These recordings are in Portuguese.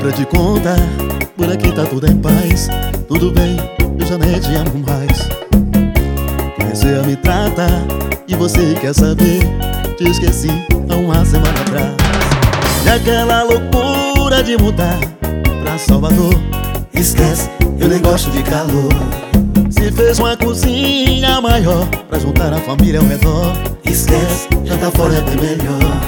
pra te contar, por aqui tá tudo em paz. Tudo bem, eu já nem te amo mais. Comecei a me tratar e você quer saber, te esqueci há uma semana atrás. E aquela loucura de mudar pra Salvador, esquece, eu nem gosto de calor. Se fez uma cozinha maior pra juntar a família ao redor, esquece, jantar fora é bem melhor.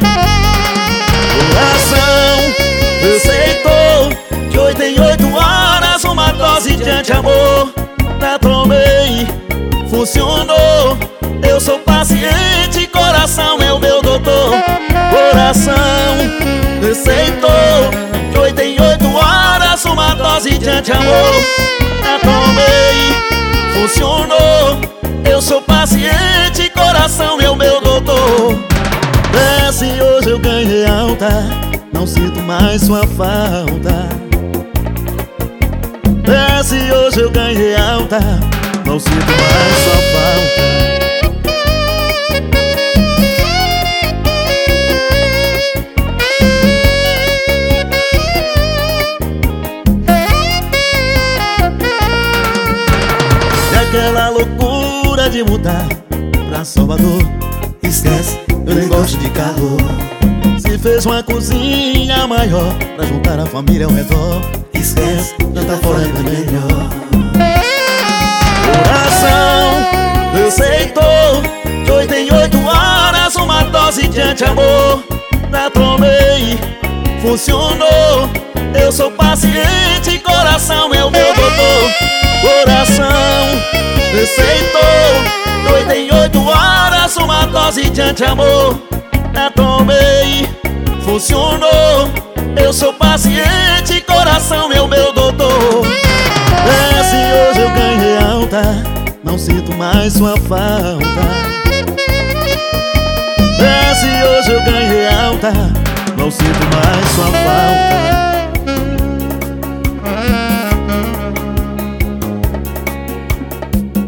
Coração, receitou de 8 em 8 horas uma dose de anti-amor. Já tomei, funcionou. Eu sou paciente, coração é o meu doutor. Coração, receitou de 8 em 8 horas uma dose de anti-amor. Já tomei, funcionou. Eu sou paciente, coração é o meu doutor. Desce, hoje eu ganhei alta, não sinto mais sua falta. Desce, hoje eu ganhei alta, não sinto mais sua falta. E aquela loucura de mudar pra Salvador, esquece, eu nem gosto de calor. Se fez uma cozinha maior pra juntar a família ao redor, esquece, jantar fora é melhor. Coração, receitou de 8 em 8 horas uma dose de anti-amor. Já tomei, funcionou. Eu sou paciente, coração é o meu doutor. Coração, receitou de 8 em 8 horas uma dose de anti-amor. Já tomei, funcionou. Eu sou paciente, coração é o meu doutor. Desce, hoje eu ganhei alta, não sinto mais sua falta. Desce, hoje eu ganhei alta, não sinto mais sua falta.